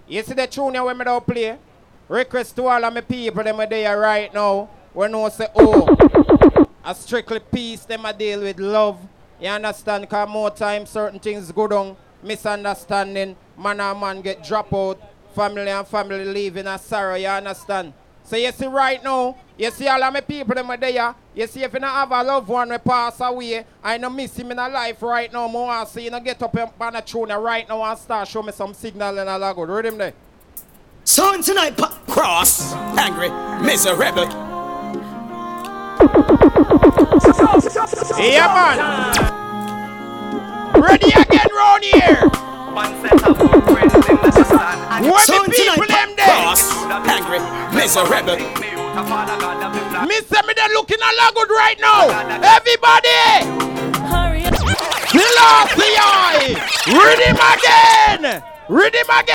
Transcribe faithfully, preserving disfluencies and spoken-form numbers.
You see the tune here when me don't play? Request to all of my people them are there right now. We know say, oh, a strictly peace, them a deal with love. You understand? Because more time certain things go down. Misunderstanding. Man and man get drop out. Family and family live in a sorrow. You understand? So you see right now, you see all of my people them are there. You see if you don't have a loved one who pass away, I don't miss him in a life right now. I want to see you know, get up on the tune right now and start show me some signal and all good. Read him there. So tonight, pa- cross, angry, miserable. Yeah, man. Ready again round here. One set of friends in the sun. What So the people tonight, them there? cross, angry, miserable. Mister me they looking a lot good right now. Everybody. Hurry up. Still off the eye. Read him again. Read him again.